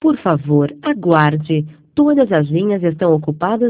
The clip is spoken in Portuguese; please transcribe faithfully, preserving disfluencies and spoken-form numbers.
Por favor, aguarde. Todas as linhas estão ocupadas